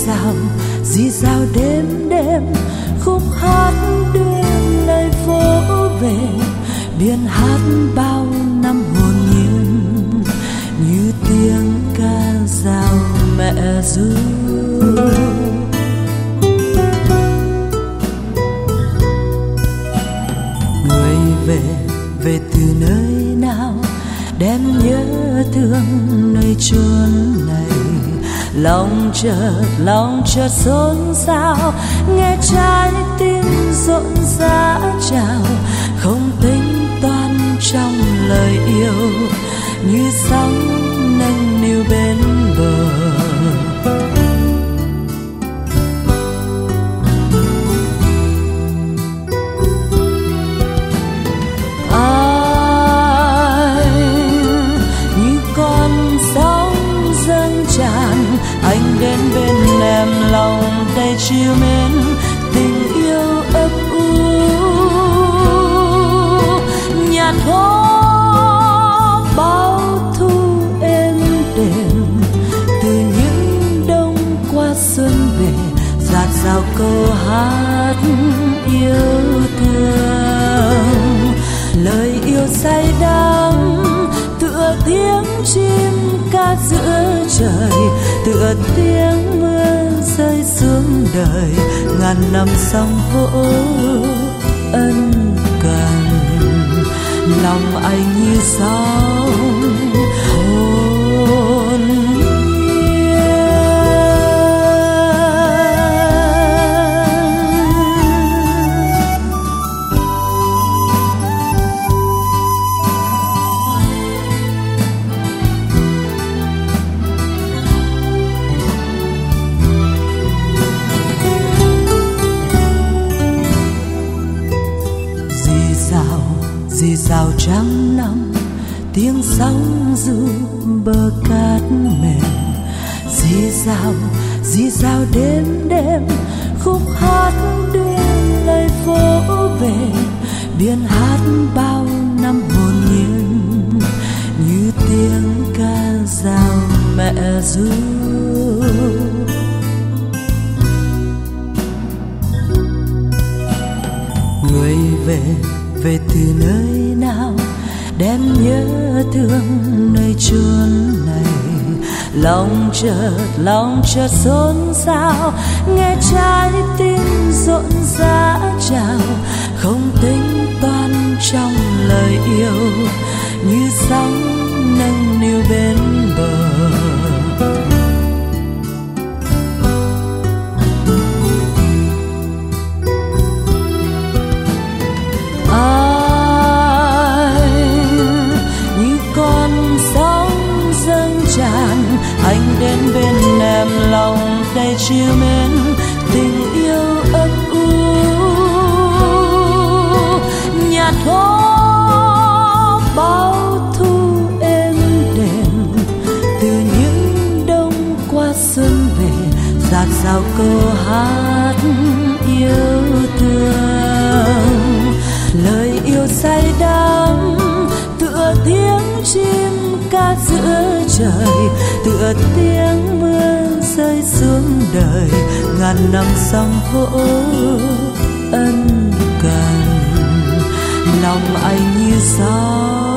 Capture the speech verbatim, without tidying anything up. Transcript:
rào rì rào đêm đêm, khúc hát đưa lời phố về, biển hát bao năm hồn nhiên như tiếng ca dao mẹ ru. Người về về từ nơi nào, đem nhớ thương nơi chốn này, lòng chợt lòng chợt xôn xao, nghe trái tim rộn rã trào, không tính toán trong lời yêu như sóng nâng niu bên bờ. Anh đến bên em lòng đầy chiều mến, tình yêu ấp u nhạt hoa bao thu êm đềm, từ những đông qua xuân về dạt dào câu hát yêu thương. Lời yêu say đắm tựa tiếng chim ca giữa trời, tựa tiếng mưa rơi xuống đời, ngàn năm sóng vỗ ân cần, lòng anh như sóng hồn rì rào trăm năm, tiếng sóng ru bờ cát mềm, rì rào rì rào đêm đêm, khúc hát đưa lời phố về, biển hát bao năm hồn nhiên như tiếng ca dao mẹ ru. Người về về từ nơi nào, đem nhớ thương nơi chốn này, lòng chợt lòng chợt xôn xao, nghe trái tim rộn rã trào, không tính toán trong lời yêu như sóng nâng niu bên bờ. Anh đến bên em lòng đầy chiều mến, tình yêu ấp u nhạt hoa bao thu êm đềm, từ những đông qua xuân về dạt dào câu hát yêu thương. Lời yêu say đắm tựa tiếng chim ca giữa trời, tựa tiếng mưa rơi xuống đời, ngàn năm sóng vỗ ân cần, lòng anh như gió